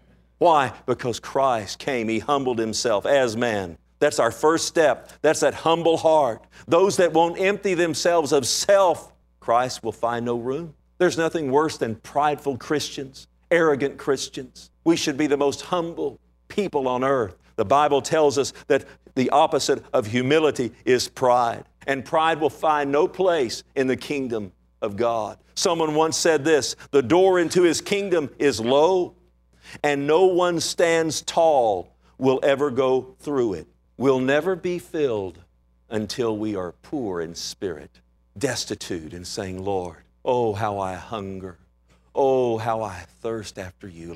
Why? Because Christ came. He humbled Himself as man. That's our first step. That's that humble heart. Those that won't empty themselves of self, Christ will find no room. There's nothing worse than prideful Christians, arrogant Christians. We should be the most humble people on earth. The Bible tells us that the opposite of humility is pride. And pride will find no place in the kingdom of God. Someone once said this, the door into His kingdom is low, and no one stands tall will ever go through it. We'll never be filled until we are poor in spirit, destitute, and saying, Lord, oh, how I hunger. Oh, how I thirst after You, Lord.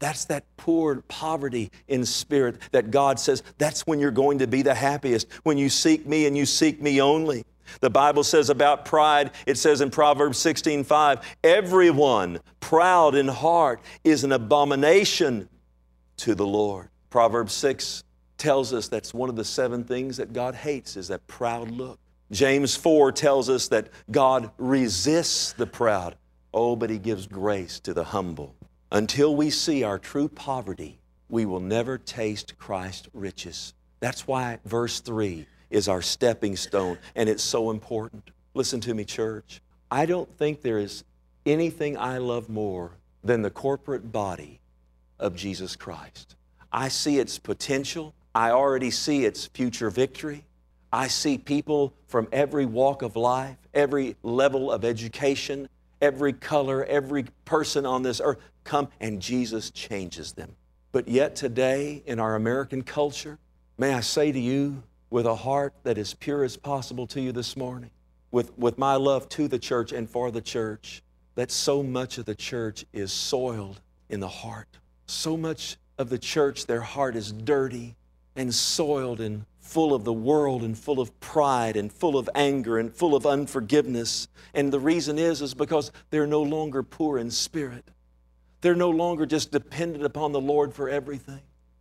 That's that poor poverty in spirit that God says, that's when you're going to be the happiest, when you seek me and you seek me only. The Bible says about pride, it says in Proverbs 16:5, everyone proud in heart is an abomination to the Lord. Proverbs 6 tells us that's one of the 7 things that God hates, is that proud look. James 4 tells us that God resists the proud. Oh, but He gives grace to the humble. Until we see our true poverty, we will never taste Christ's riches. That's why verse 3 is our stepping stone, and it's so important. Listen to me, church. I don't think there is anything I love more than the corporate body of Jesus Christ. I see its potential. I already see its future victory. I see people from every walk of life, every level of education, every color, every person on this earth come, and Jesus changes them. But yet today in our American culture, may I say to you with a heart that is pure as possible to you this morning, with my love to the church and for the church, that so much of the church is soiled in the heart. So much of the church, their heart is dirty and soiled and full of the world and full of pride and full of anger and full of unforgiveness. And the reason is because they're no longer poor in spirit. They're no longer just dependent upon the Lord for everything.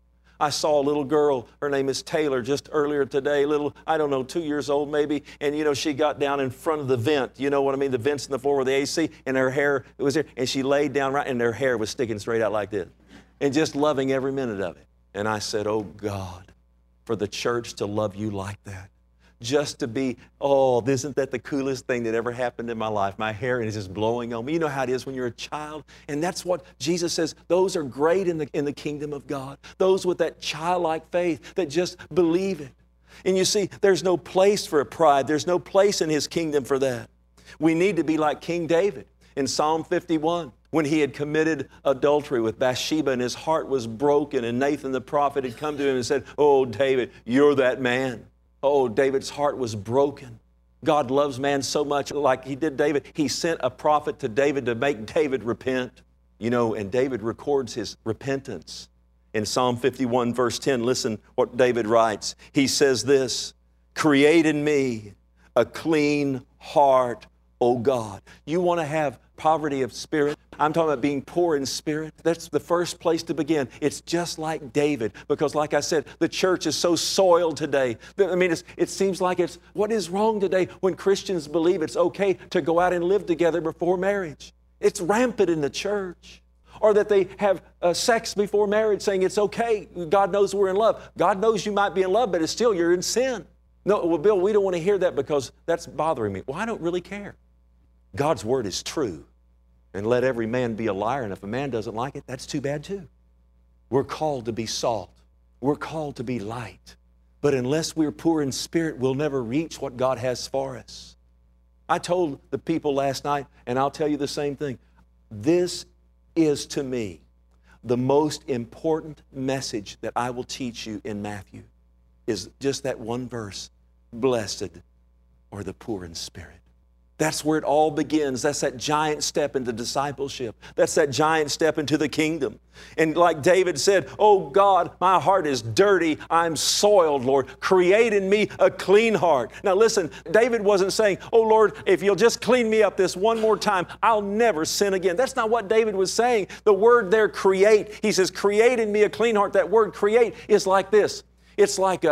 I saw a little girl, her name is Taylor, just earlier today, little, I don't know, 2 years old maybe, and you know, she got down in front of the vent, you know what I mean, the vents in the floor with the AC, and her hair was there, and she laid down right, and her hair was sticking straight out like this, and just loving every minute of it. And I said, oh God, for the church to love you like that. Just to be, oh, isn't that the coolest thing that ever happened in my life? My hair is just blowing on me. You know how it is when you're a child. And that's what Jesus says, those are great in the kingdom of God. Those with that childlike faith that just believe it. And you see, there's no place for pride. There's no place in His kingdom for that. We need to be like King David in Psalm 51. When he had committed adultery with Bathsheba and his heart was broken, and Nathan the prophet had come to him and said, oh, David, you're that man. Oh, David's heart was broken. God loves man so much, like He did David. He sent a prophet to David to make David repent. You know, and David records his repentance. In Psalm 51, verse 10, listen what David writes. He says this, create in me a clean heart, O God. You want to have poverty of spirit? I'm talking about being poor in spirit. That's the first place to begin. It's just like David, because like I said, the church is so soiled today. I mean, it seems like it's, what is wrong today when Christians believe it's okay to go out and live together before marriage? It's rampant in the church. Or that they have sex before marriage, saying it's okay. God knows we're in love. God knows you might be in love, but it's still you're in sin. No, well, Bill, we don't want to hear that because that's bothering me. Well, I don't really care. God's word is true. And let every man be a liar. And if a man doesn't like it, that's too bad too. We're called to be salt. We're called to be light. But unless we're poor in spirit, we'll never reach what God has for us. I told the people last night, and I'll tell you the same thing. This is to me the most important message that I will teach you in Matthew, is just that one verse, blessed are the poor in spirit. That's where it all begins. That's that giant step into discipleship. That's that giant step into the kingdom. And like David said, oh God, my heart is dirty. I'm soiled, Lord. Create in me a clean heart. Now listen, David wasn't saying, oh Lord, if you'll just clean me up this one more time, I'll never sin again. That's not what David was saying. The word there, create, he says, create in me a clean heart. That word create is like this. It's like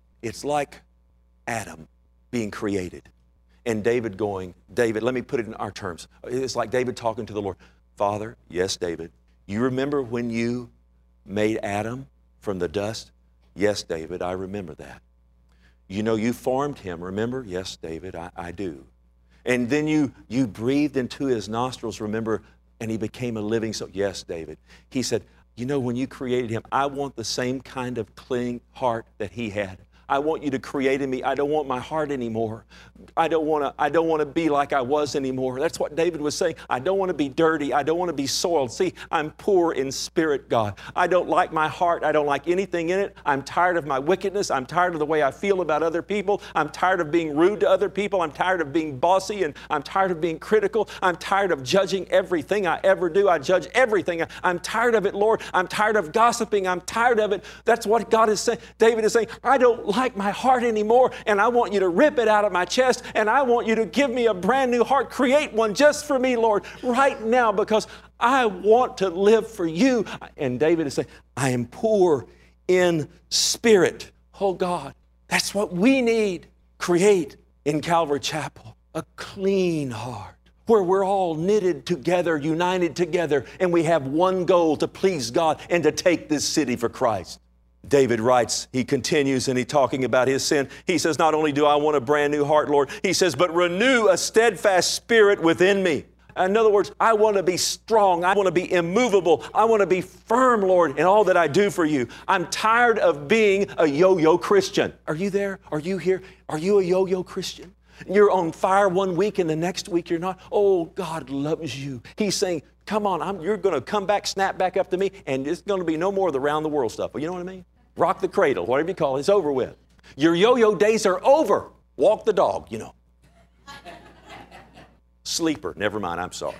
Adam being created. And David going, David, let me put it in our terms. It's like David talking to the Lord. Father, yes, David, you remember when you made Adam from the dust? Yes, David, I remember that. You know, you formed him, remember? Yes, David, I do. And then you breathed into his nostrils, remember, and he became a living soul. Yes, David. He said, you know, when you created him, I want the same kind of clean heart that he had. I want you to create in me. I don't want my heart anymore. I don't want to be like I was anymore. That's what David was saying. I don't want to be dirty. I don't want to be soiled. See, I'm poor in spirit, God. I don't like my heart. I don't like anything in it. I'm tired of my wickedness. I'm tired of the way I feel about other people. I'm tired of being rude to other people. I'm tired of being bossy, and I'm tired of being critical. I'm tired of judging everything I ever do. I judge everything. I'm tired of it, Lord. I'm tired of gossiping. I'm tired of it. That's what God is saying. David is saying, I don't like my heart anymore, and I want you to rip it out of my chest, and I want you to give me a brand new heart. Create one just for me, Lord, right now, because I want to live for you. And David is saying, I am poor in spirit. Oh God, that's what we need. Create in Calvary Chapel a clean heart, where we're all knitted together, united together, and we have one goal: to please God and to take this city for Christ. David writes, he continues, and he's talking about his sin. He says, not only do I want a brand new heart, Lord, he says, but renew a steadfast spirit within me. In other words, I want to be strong. I want to be immovable. I want to be firm, Lord, in all that I do for you. I'm tired of being a yo-yo Christian. Are you there? Are you here? Are you a yo-yo Christian? You're on fire one week and the next week you're not. Oh, God loves you. He's saying, come on, you're going to come back, snap back up to me, and it's going to be no more of the round the world stuff. You know what I mean? Rock the cradle, whatever you call it, it's over with. Your yo-yo days are over. Walk the dog, you know. Sleeper, never mind, I'm sorry.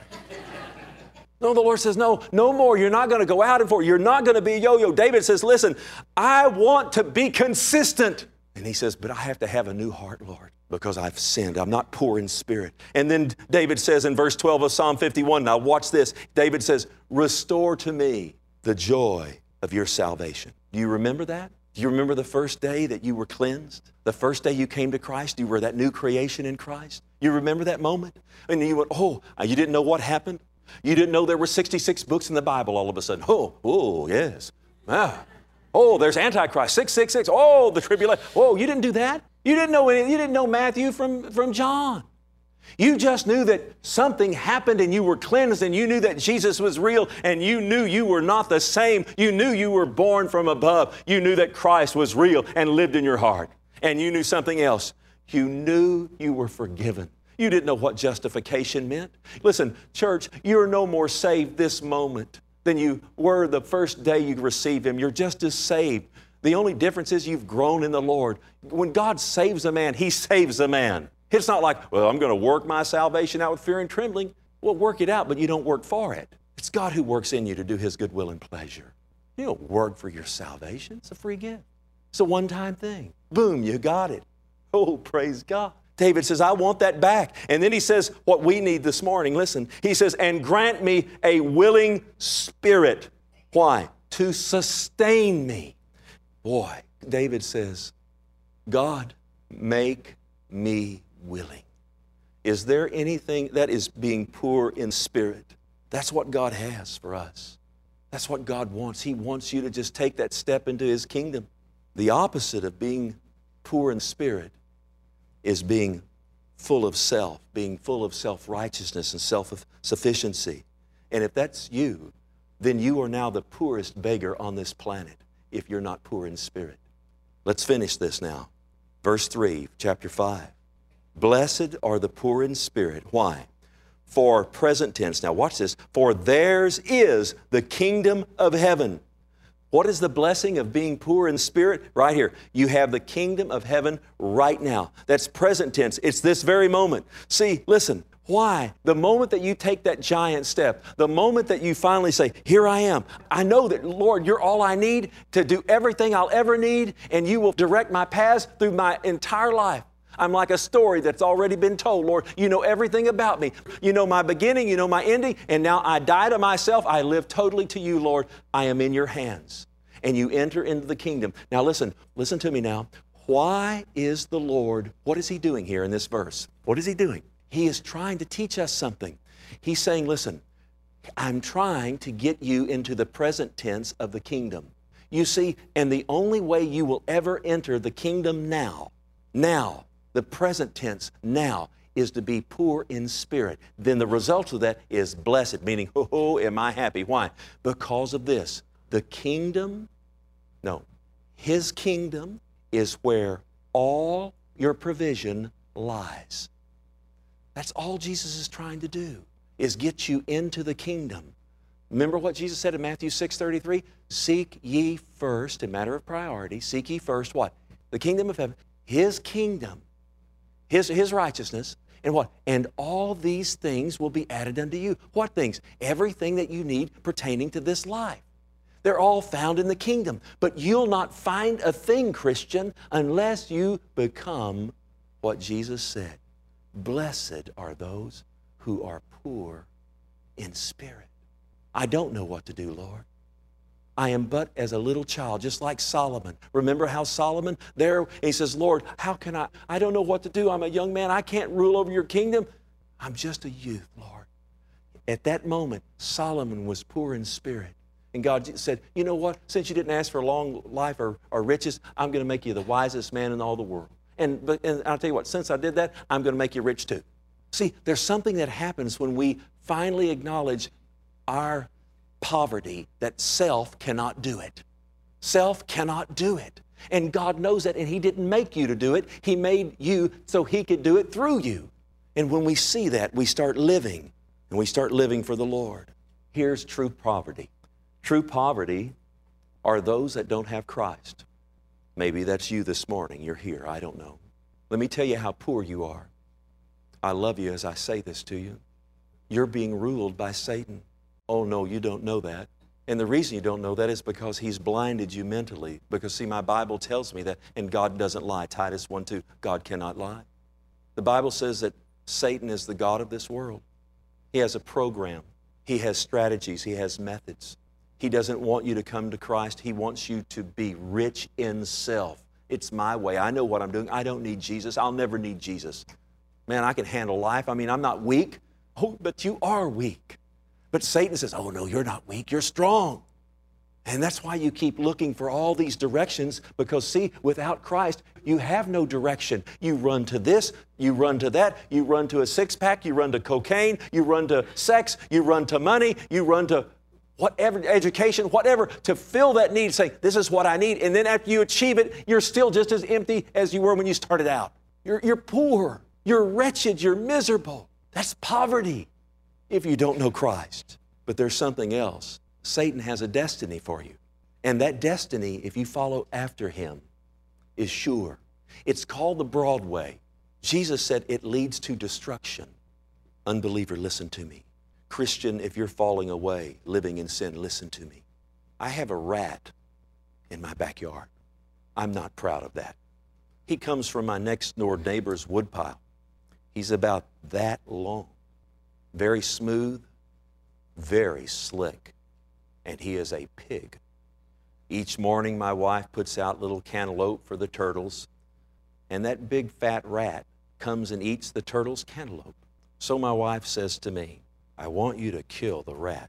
No, the Lord says, no more. You're not going to go out and forth. You're not going to be a yo-yo. David says, listen, I want to be consistent. And he says, but I have to have a new heart, Lord, because I've sinned. I'm not poor in spirit. And then David says in verse 12 of Psalm 51, now watch this. David says, restore to me the joy of your salvation. Do you remember that? Do you remember the first day that you were cleansed? The first day you came to Christ, you were that new creation in Christ? You remember that moment? And you went, you didn't know what happened? You didn't know there were 66 books in the Bible all of a sudden. Yes. There's Antichrist, 666. The tribulation. You didn't do that? You didn't know anything. You didn't know Matthew from John. You just knew that something happened and you were cleansed, and you knew that Jesus was real, and you knew you were not the same. You knew you were born from above. You knew that Christ was real and lived in your heart. And you knew something else. You knew you were forgiven. You didn't know what justification meant. Listen, church, you're no more saved this moment than you were the first day you received Him. You're just as saved. The only difference is you've grown in the Lord. When God saves a man, He saves a man. It's not like, I'm going to work my salvation out with fear and trembling. Well, work it out, but you don't work for it. It's God who works in you to do His good will and pleasure. You don't work for your salvation. It's a free gift. It's a one-time thing. Boom, you got it. Oh, praise God. David says, I want that back. And then he says what we need this morning. Listen, he says, and grant me a willing spirit. Why? To sustain me. Boy, David says, God, make me willing. Is there anything that is being poor in spirit? That's what God has for us. That's what God wants. He wants you to just take that step into His kingdom. The opposite of being poor in spirit is being full of self, being full of self-righteousness and self-sufficiency. And if that's you, then you are now the poorest beggar on this planet if you're not poor in spirit. Let's finish this now. Verse 3, chapter 5. Blessed are the poor in spirit. Why? For present tense. Now watch this. For theirs is the kingdom of heaven. What is the blessing of being poor in spirit? Right here. You have the kingdom of heaven right now. That's present tense. It's this very moment. See, listen. Why? The moment that you take that giant step, the moment that you finally say, here I am. I know that, Lord, you're all I need to do everything I'll ever need, and you will direct my paths through my entire life. I'm like a story that's already been told, Lord. You know everything about me. You know my beginning, you know my ending, and now I die to myself. I live totally to you, Lord. I am in your hands. And you enter into the kingdom. Now listen to me now. Why is the Lord, what is He doing here in this verse? What is He doing? He is trying to teach us something. He's saying, listen, I'm trying to get you into the present tense of the kingdom. You see, and the only way you will ever enter the kingdom now, the present tense now, is to be poor in spirit. Then the result of that is blessed, meaning, am I happy? Why? Because of this. His kingdom is where all your provision lies. That's all Jesus is trying to do, is get you into the kingdom. Remember what Jesus said in Matthew 6:33? Seek ye first, a matter of priority, seek ye first what? The kingdom of heaven, His kingdom, His righteousness, and what? And all these things will be added unto you. What things? Everything that you need pertaining to this life. They're all found in the kingdom. But you'll not find a thing, Christian, unless you become what Jesus said. Blessed are those who are poor in spirit. I don't know what to do, Lord. I am but as a little child, just like Solomon. Remember how Solomon there, he says, Lord, how can I don't know what to do. I'm a young man. I can't rule over your kingdom. I'm just a youth, Lord. At that moment, Solomon was poor in spirit. And God said, you know what? Since you didn't ask for a long life or riches, I'm going to make you the wisest man in all the world. And I'll tell you what, since I did that, I'm going to make you rich too. See, there's something that happens when we finally acknowledge our poverty, that self cannot do it. Self cannot do it. And God knows that, and He didn't make you to do it. He made you so He could do it through you. And when we see that, we start living, and we start living for the Lord. Here's true poverty. True poverty are those that don't have Christ. Maybe that's you this morning. You're here. I don't know. Let me tell you how poor you are. I love you as I say this to you. You're being ruled by Satan. Oh, no, you don't know that. And the reason you don't know that is because he's blinded you mentally. Because, see, my Bible tells me that, and God doesn't lie. Titus 1:2, God cannot lie. The Bible says that Satan is the god of this world. He has a program. He has strategies. He has methods. He doesn't want you to come to Christ. He wants you to be rich in self. It's my way. I know what I'm doing. I don't need Jesus. I'll never need Jesus. Man, I can handle life. I mean, I'm not weak. Oh, but you are weak. But Satan says, oh, no, you're not weak. You're strong. And that's why you keep looking for all these directions, because, see, without Christ, you have no direction. You run to this, you run to that, you run to a six-pack, you run to cocaine, you run to sex, you run to money, you run to whatever, education, whatever, to fill that need, saying, this is what I need. And then after you achieve it, you're still just as empty as you were when you started out. You're poor, you're wretched, you're miserable. That's poverty if you don't know Christ. But there's something else. Satan has a destiny for you. And that destiny, if you follow after him, is sure. It's called the broad way. Jesus said it leads to destruction. Unbeliever, listen to me. Christian, if you're falling away, living in sin, listen to me. I have a rat in my backyard. I'm not proud of that. He comes from my next door neighbor's woodpile. He's about that long, very smooth, very slick, and he is a pig. Each morning my wife puts out little cantaloupe for the turtles, and that big fat rat comes and eats the turtle's cantaloupe. So my wife says to me, I want you to kill the rat.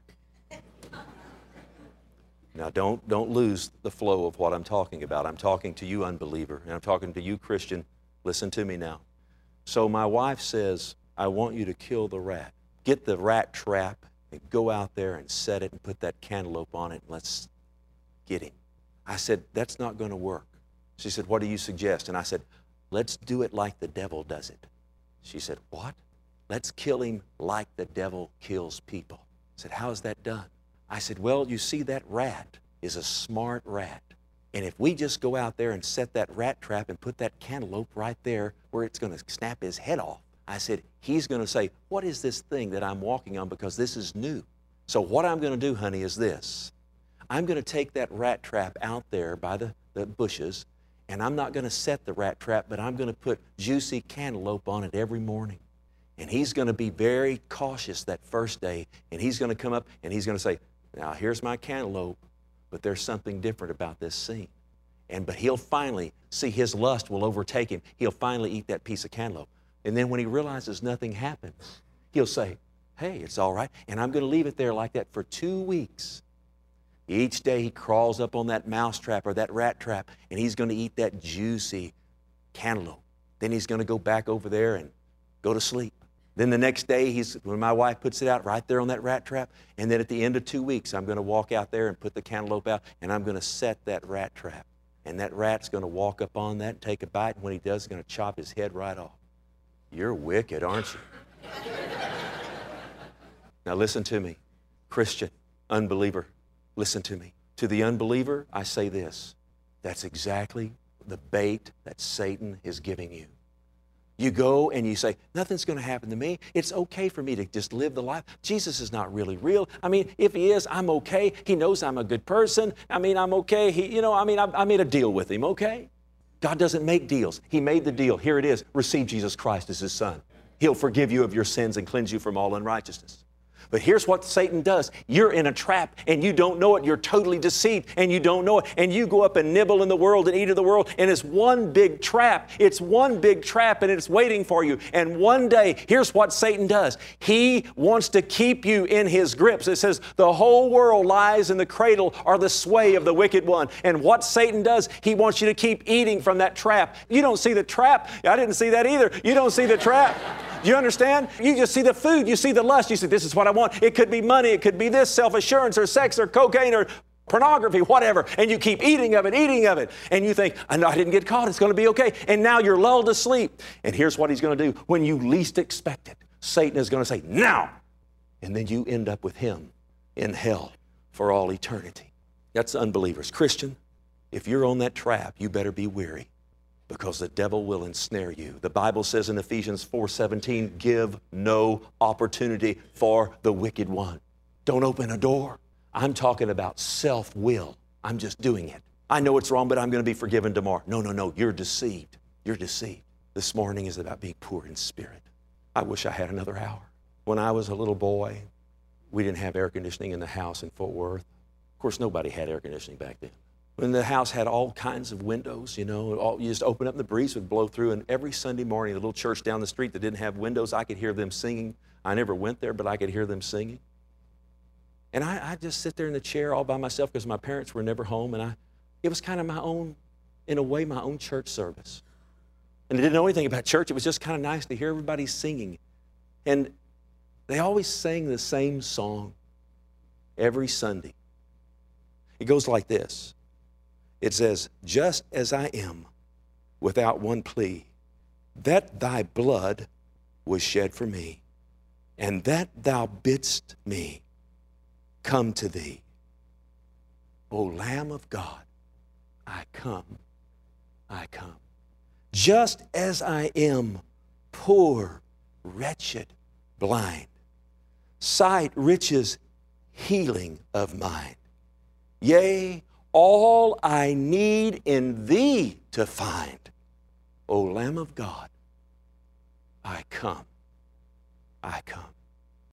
Now don't lose the flow of what I'm talking about. I'm talking to you, unbeliever, and I'm talking to you, Christian. Listen to me now. So my wife says, I want you to kill the rat. Get the rat trap and go out there and set it and put that cantaloupe on it and let's get him. I said, that's not going to work. She said, what do you suggest? And I said, let's do it like the devil does it. She said, what? Let's kill him like the devil kills people. I said, how is that done? I said, well, you see, that rat is a smart rat. And if we just go out there and set that rat trap and put that cantaloupe right there where it's going to snap his head off, I said, he's going to say, what is this thing that I'm walking on, because this is new. So what I'm going to do, honey, is this. I'm going to take that rat trap out there by the bushes, and I'm not going to set the rat trap, but I'm going to put juicy cantaloupe on it every morning. And he's going to be very cautious that first day, and he's going to come up and he's going to say, now here's my cantaloupe, but there's something different about this scene. But he'll finally, see, his lust will overtake him. He'll finally eat that piece of cantaloupe. And then when he realizes nothing happens, he'll say, hey, it's all right. And I'm going to leave it there like that for 2 weeks. Each day he crawls up on that mouse trap or that rat trap, and he's going to eat that juicy cantaloupe. Then he's going to go back over there and go to sleep. Then the next day, when my wife puts it out right there on that rat trap, and then at the end of 2 weeks, I'm going to walk out there and put the cantaloupe out, and I'm going to set that rat trap. and that rat's going to walk up on that and take a bite, and when he does, he's going to chop his head right off. You're wicked, aren't you? Now listen to me, Christian, unbeliever, listen to me. To the unbeliever, I say this, that's exactly the bait that Satan is giving you. You go and you say, nothing's going to happen to me. It's okay for me to just live the life. Jesus is not really real. I mean, if he is, I'm okay. He knows I'm a good person. I mean, I'm okay. I made a deal with him, okay? God doesn't make deals. He made the deal. Here it is. Receive Jesus Christ as his Son. He'll forgive you of your sins and cleanse you from all unrighteousness. But here's what Satan does. You're in a trap and you don't know it. You're totally deceived and you don't know it. And you go up and nibble in the world and eat of the world, and it's one big trap. It's one big trap and it's waiting for you. And one day, here's what Satan does. He wants to keep you in his grips. It says the whole world lies in the cradle or the sway of the wicked one. And what Satan does, he wants you to keep eating from that trap. You don't see the trap. I didn't see that either. You don't see the trap. Do you understand? You just see the food. You see the lust. You say, this is what I want. It could be money. It could be this, self-assurance or sex or cocaine or pornography, whatever. And you keep eating of it. And you think, I know I didn't get caught. It's going to be okay. And now you're lulled to sleep. And here's what he's going to do. When you least expect it, Satan is going to say, now. And then you end up with him in hell for all eternity. That's unbelievers. Christian, if you're on that trap, you better be weary, because the devil will ensnare you. The Bible says in Ephesians 4:17, give no opportunity for the wicked one. Don't open a door. I'm talking about self-will. I'm just doing it. I know it's wrong, but I'm going to be forgiven tomorrow. No. You're deceived. You're deceived. This morning is about being poor in spirit. I wish I had another hour. When I was a little boy, we didn't have air conditioning in the house in Fort Worth. Of course, nobody had air conditioning back then. When the house had all kinds of windows, you just open up and the breeze would blow through. And every Sunday morning, the little church down the street that didn't have windows, I could hear them singing. I never went there, but I could hear them singing. And I just sit there in the chair all by myself because my parents were never home. And it was kind of my own, in a way, my own church service. And I didn't know anything about church. It was just kind of nice to hear everybody singing. And they always sang the same song every Sunday. It goes like this. It says, just as I am, without one plea, that thy blood was shed for me, and that thou bidst me come to thee. O Lamb of God, I come, I come. Just as I am, poor, wretched, blind, sight, riches, healing of mind. Yea, all I need in thee to find. O Lamb of God, I come, I come.